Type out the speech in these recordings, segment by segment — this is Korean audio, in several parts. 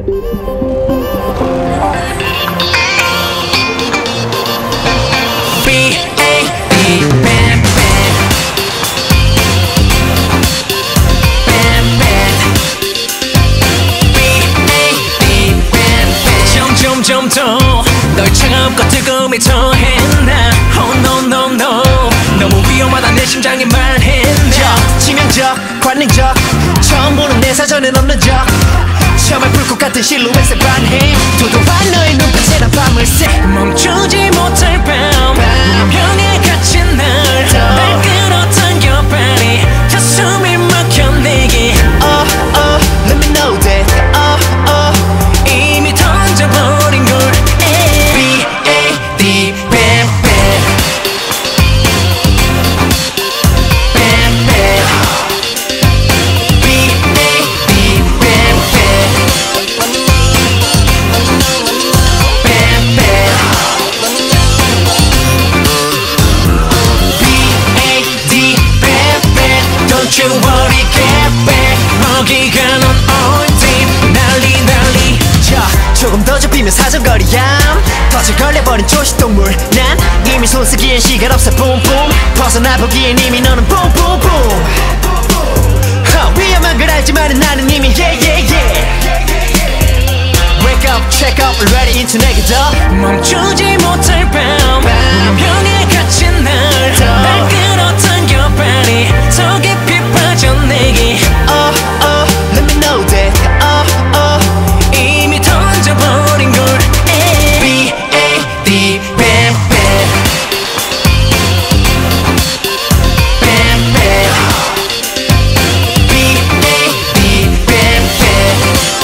점점 더 널 차갑고 뜨거움이 더했나. Oh no no no, 너무 위험하다 내 심장이 말했나. 치명적, 관능적, 처음 보는 내 사전엔 없는 적. 처음에 불꽃 같은 실루엣에 반해. 도도한 너의 눈빛에 난 밤을 새. 멈추지 못할 밤, 운명에 갇힌 날 끌어당겨 빨리 저 숨이 막혀 내게. Let me know that. 이미 던져버린 걸. B.A.D. bam bam bam bam. B.A.D. bam bam bam bam. B.A.D. bam bam. Don't you worry, get back. 먹이가 넌 all deep. 난리 난리. 자, 조금 더 좁히면 사정거리야. 덫을 걸려버린 초식동물. 난 이미 손쓰기엔 시간 없어. 뿜뿜 벗어나 보기엔 이미 너는 뿜뿜뿜. 위험한 걸 알지만 나는 이미 yeah yeah yeah. Wake up, check up, ready into 내게 더. 멈추지 못할 밤, 운명에 갇힌 날 끌어당겨 빨리 더 깊이 빠져 내게. Let me know that. 이미 던져버린 걸. B.A.D. bam bam bam bam. B.A.D. bam bam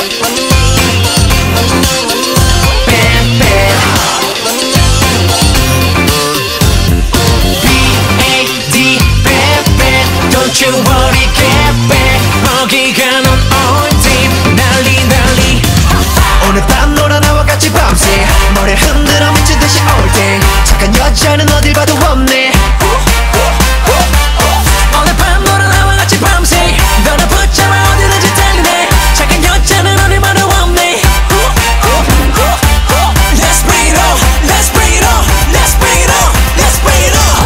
bam bam. B.A.D. bam bam. Don't you worry, get back. 먹이가 넌 all deep. 난리 난리. 오늘 밤 너랑 나와 같이 밤새 머리를 흔들어 미친 듯이 all day. 착한 여자는 어딜 봐도 없네. 오늘 밤 너랑 나와 같이 밤새 너를 붙잡아 어디든지 달리네. 착한 여자는 어딜 봐도 없네. Let's bring it on, let's bring it on, let's bring it on, let's bring it on.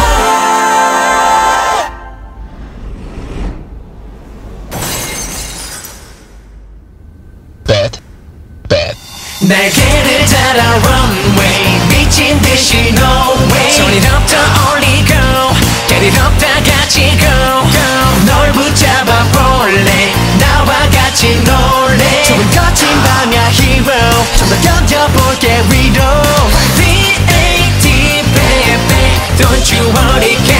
Bad, bad. 날개를 달아 runway 미친 듯이 no way. Turn it up the only go, get it up 다 같이 go, go. 널 붙잡아 볼래 나와 같이 놀래. 조금 거친 밤야 hero. 좀 더 견뎌볼게 위로. B.A.D. baby, don't you worry.